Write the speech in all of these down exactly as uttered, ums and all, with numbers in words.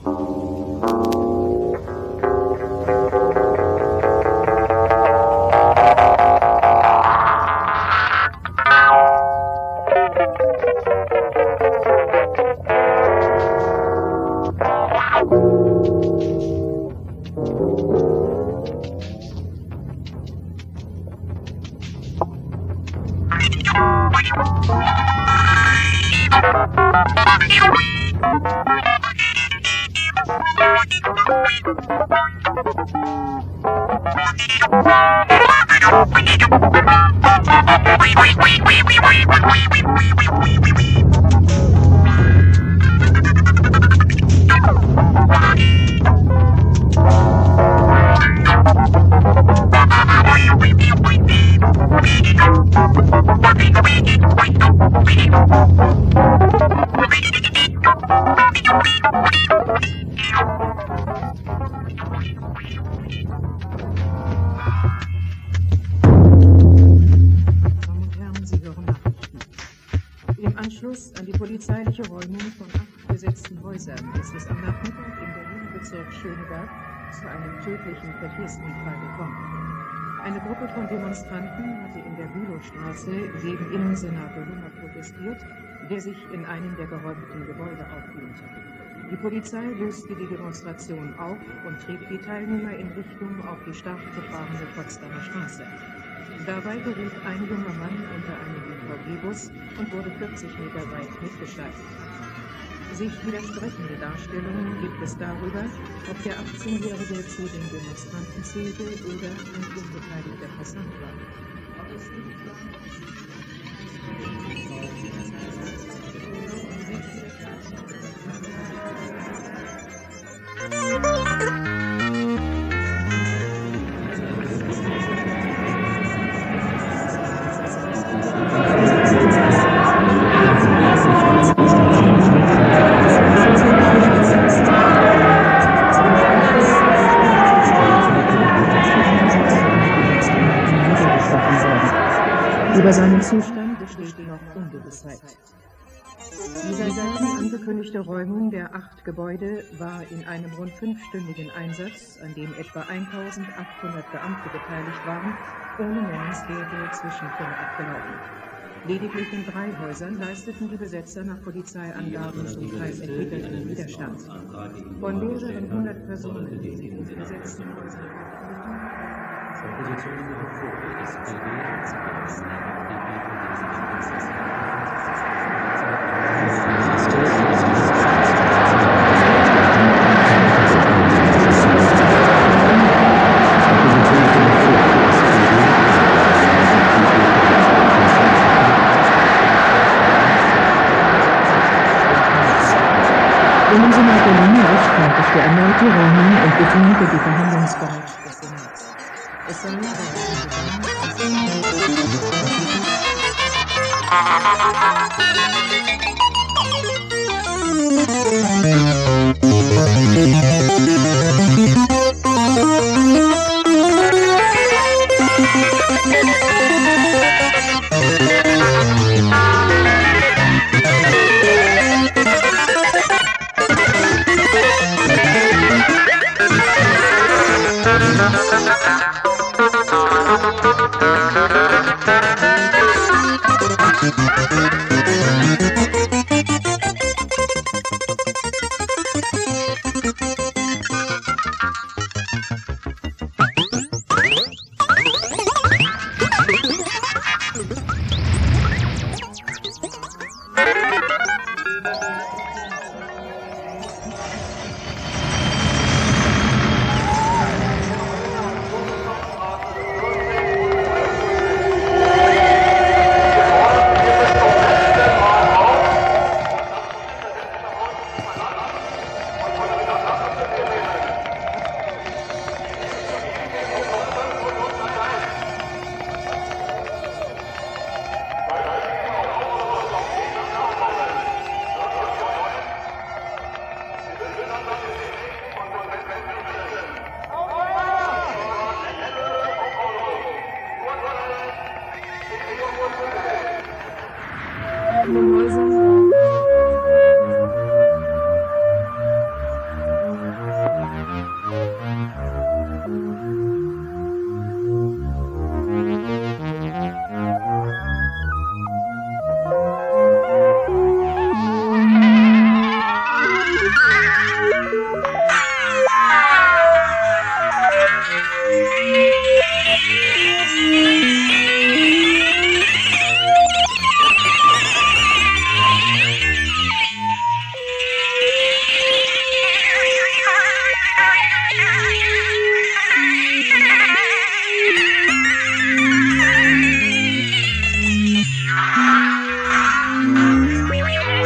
Zu einem tödlichen Verkehrsunfall gekommen. Eine Gruppe von Demonstranten hatte in der Bülowstraße gegen Innensenator Lummer protestiert, der sich in einem der geräumten Gebäude aufhielt. Die Polizei löste die Demonstration auf und trieb die Teilnehmer in Richtung auf die stark befahrene Potsdamer Straße. Dabei geriet ein junger Mann unter einen B V G-Bus und wurde vierzig Meter weit mitgeschleift. Sich widersprechende Darstellungen gibt es darüber, ob der achtzehnjährige zu den Demonstranten zählte oder ein unbeteiligter Passant war. Über seinen Zustand besteht noch Ungewissheit. Die seit Jahren angekündigte Räumung der acht Gebäude war in einem rund fünfstündigen Einsatz, an dem etwa eintausendachthundert Beamte beteiligt waren, ohne nennenswerte Zwischenfälle abgelaufen. Lediglich in drei Häusern leisteten die Besetzer nach Polizeiangaben zum Teil entwickelten Widerstand. Von mehreren hundert Personen, die sie in die besetzten Häuser Position für den Vogel des B D Innensenator Lummer rechtfertigte erneut die Räumung und betonte die Verhandlungsbereitschaft des Senats. Es sei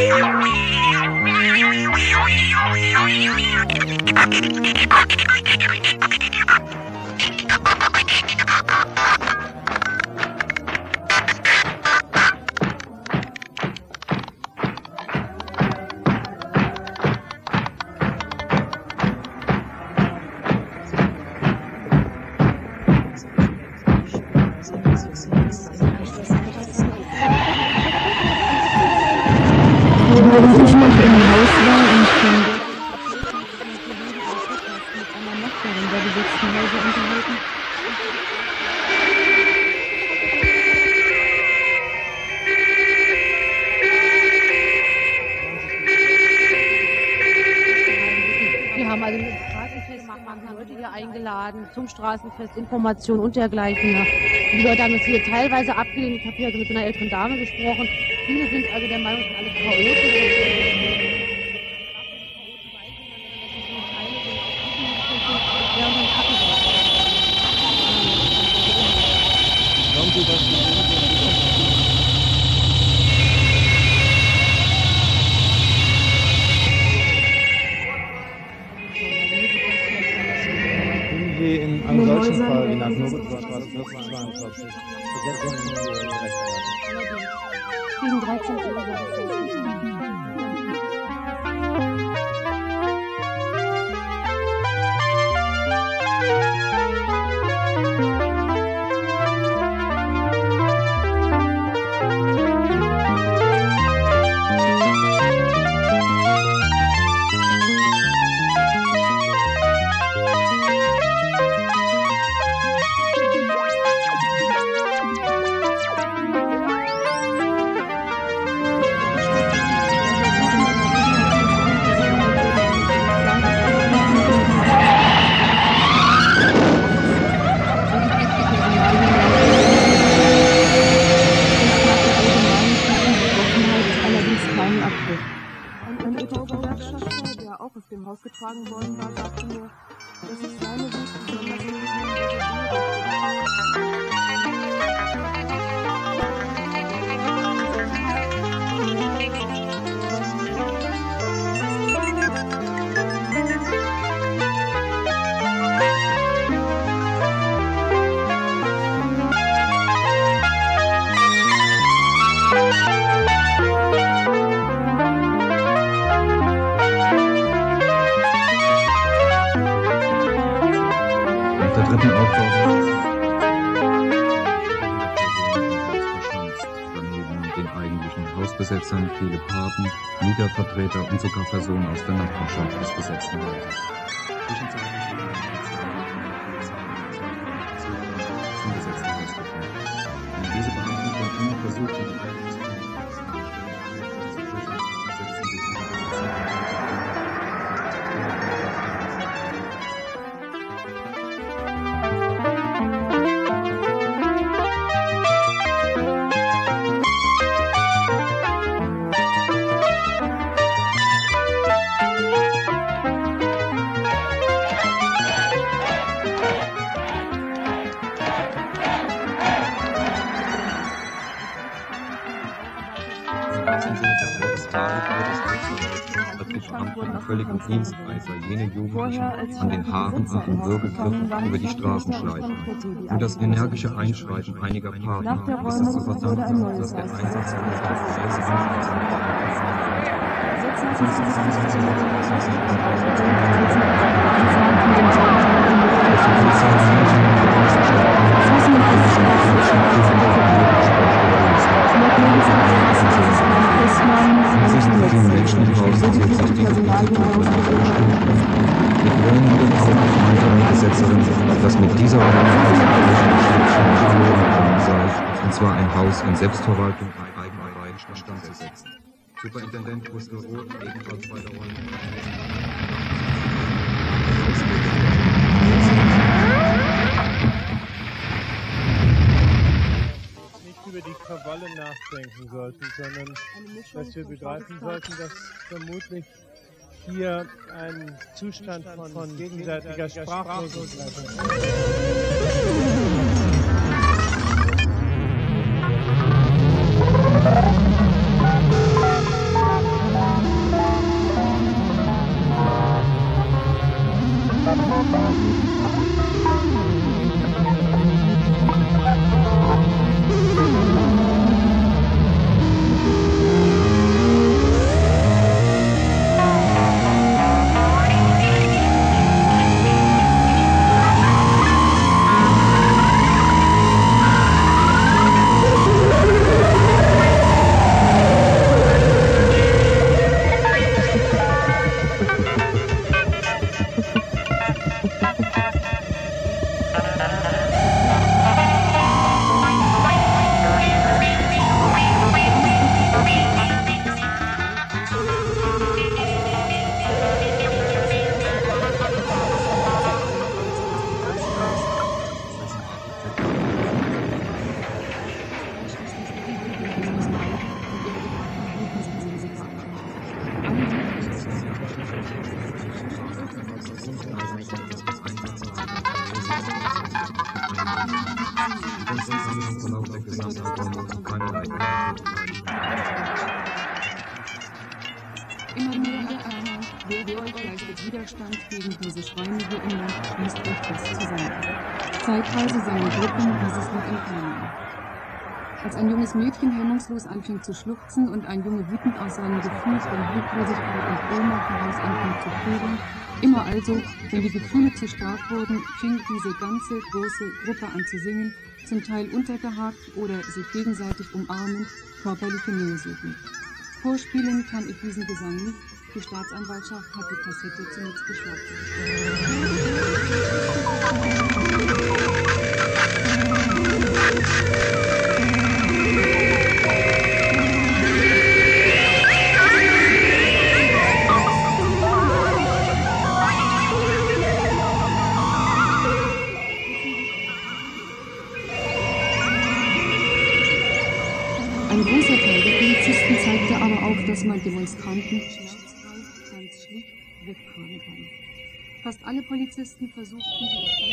Zum Straßenfest, Information und dergleichen. Die Leute haben es hier teilweise abgelehnt. Ich habe hier mit einer älteren Dame gesprochen. Viele sind also der Meinung, dass alle Chaoten in einem solchen Fall wie nach Nobelstraße vierzehn zweiundvierzig gegen dreizehn Uhr. Getragen worden war, sagte mir, dass ich seine Wut besonders dritten Aufbau daneben den eigentlichen Hausbesetzern viele Paten, Mietervertreter und sogar Personen aus der Nachbarschaft des besetzten Hauses. Zwischenzeitlich wurden die Polizei zum besetzten Haus gefunden. Und diese Beamten konnten immer versuchen, die eigentlichen völlig im Diensteifer jene Jugendlichen an den Haaren und Würgegriffen über die Straßen schleifen. Nur das energische Einschreiten einiger Partner ist es zu verdanken, dass der Einsatz der im menschlichen Haus erzählt sich diese Konsequenzen. Wir wollen nur auch die Besetzerin, dass mit dieser sei, und zwar ein Haus in Selbstverwaltung bei eigener Reihen instand zu setzen. Superintendent Gustl Roth, ebenfalls bei der Rollen. Über die Krawalle nachdenken sollten, sondern dass wir begreifen sollten, dass vermutlich hier ein Zustand von, von gegenseitiger Sprachlosigkeit ist. Ansonsten kann es im Verlauf der gesamten Räume zu keinerlei Immer mehr erkannt, wer euch leistet Widerstand gegen diese schweinige Inland, schließt euch fest zusammen. Zeitweise seien Gruppen dieses noch entkommen. Als ein junges Mädchen hemmungslos anfing zu schluchzen und ein Junge wütend aus seinem Gefühl von Hilflosigkeit und Ohnmacht heraus anfing zu prügeln, immer also, wenn die Gefühle zu stark wurden, fing diese ganze große Gruppe an zu singen, zum Teil untergehakt oder sich gegenseitig umarmend, körperliche Nähe suchen. Vorspielen kann ich diesen Gesang nicht, die Staatsanwaltschaft hat die Kassette zunächst geschlossen. Ein großer Teil der Polizisten zeigte aber auch, dass man Demonstranten schmerzfrei, ganz schlicht wegfahren kann. Fast alle Polizisten versuchten, die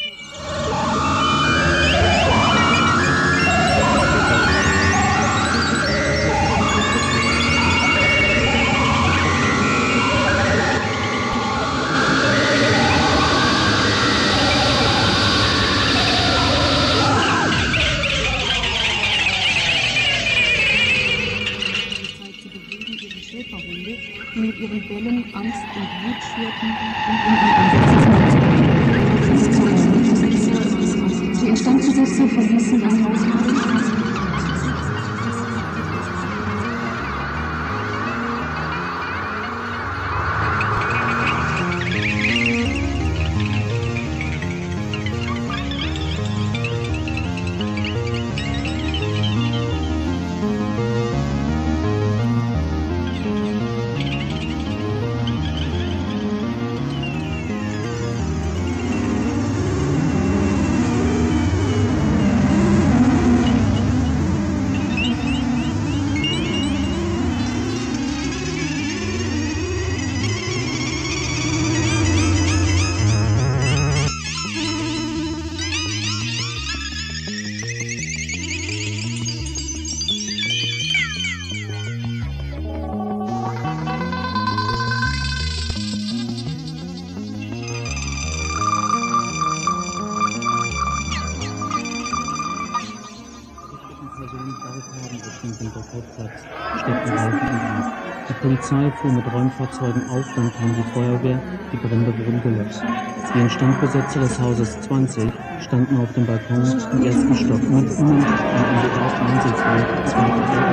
die mit ihren Bällen Angst und Wut schürten und in ein Einsatzes. Die Instandgesetze verließen das Haus. Die Polizei fuhr mit Räumfahrzeugen auf, dann kam die Feuerwehr, die Brände wurden gelöscht. Die Instandbesetzer des Hauses zwanzig standen auf dem Balkon im ersten Stock und ihnen an im bedarften Einsatzraum zwei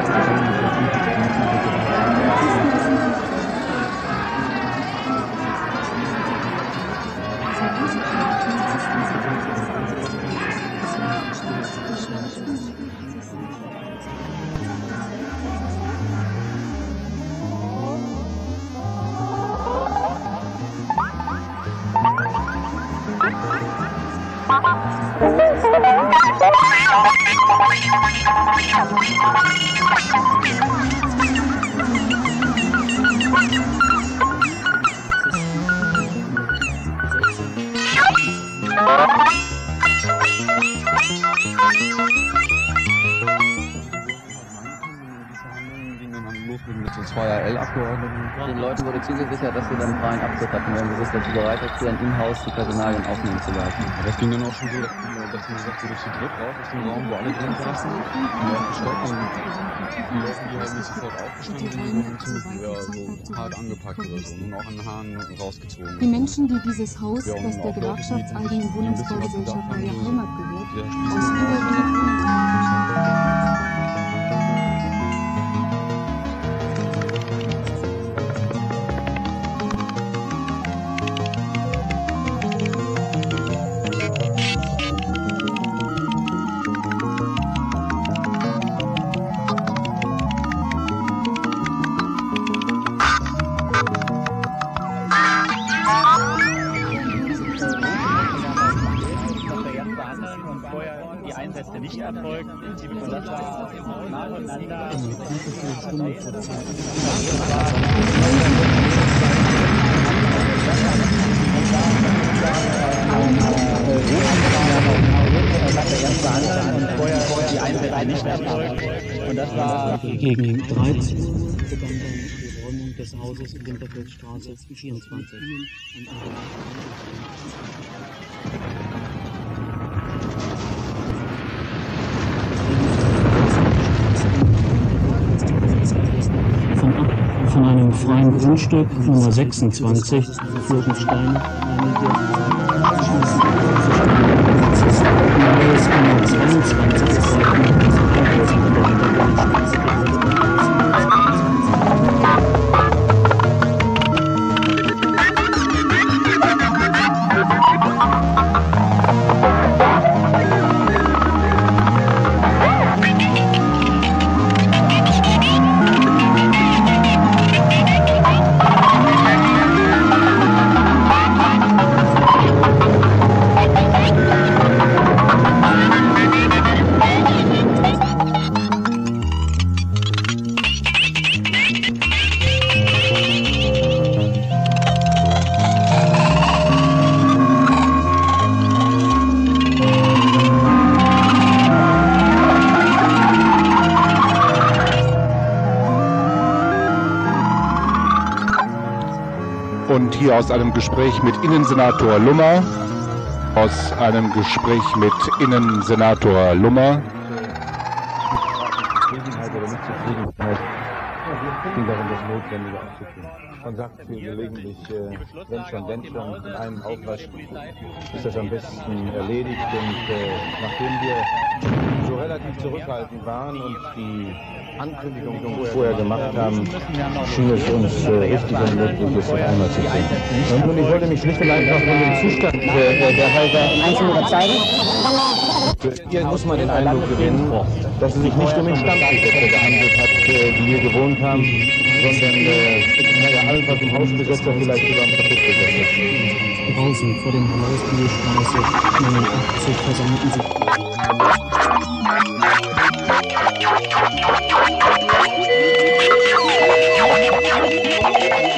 zwei R L-Abgeordneten. Den Leuten wurde zugesichert, dass sie dann freien Abzug hatten, wenn sie sich dazu bereit erklären, im Haus die Personalien aufnehmen zu lassen. Das ging dann auch schon so, dass man sagt, so durch die Dritt raus aus dem Raum, wo alle drin saßen, und auch gestoppt und die Leute, die halt nicht sofort aufgestanden sind, die wurden ziemlich ja, so hart angepackt oder so und auch an den Haaren rausgezogen. Die Menschen, die dieses Haus, ja, das der gewerkschaftseigenen Wohnungsbaugesellschaft Neue Heimat gehört, aus überwiegend nicht erfolgt, die wir das nacheinander Stunde erfolgt. Und das war gegen dreizehn Uhr begann dann die Räumung des Hauses Winterfeldstraße vierundzwanzig. Von, von einem freien Grundstück Nummer sechsundzwanzig flogen Steine einige neues Nummer zweiundzwanzig Und hier aus einem Gespräch mit Innensenator Lummer, aus einem Gespräch mit Innensenator Lummer. Zufriedenheit oder Nichtzufriedenheit ging darum, das Notwendige abzutun. Man sagt für gelegentlich, äh, wenn schon, wenn schon, in einem Aufwasch ist das am besten erledigt. Und äh, nachdem wir so relativ zurückhaltend waren und die Ankündigung vorher gemacht haben, schien es uns äh, richtig und möglich, es noch einmal zu tun. Und ich wollte mich schlicht und einfach von dem Zustand äh, der Häuser einzeln zeigen. Hier muss man den Eindruck gewinnen, dass es sich nicht um Instandbesetzer gehandelt hat, äh, die hier gewohnt haben, sondern äh, ja, allenfalls um Hausbesetzer, vielleicht sogar um Kaputtbesetzer. Draußen vor dem Haus Bierstraße neunundachtzig versammelten sich Thank you.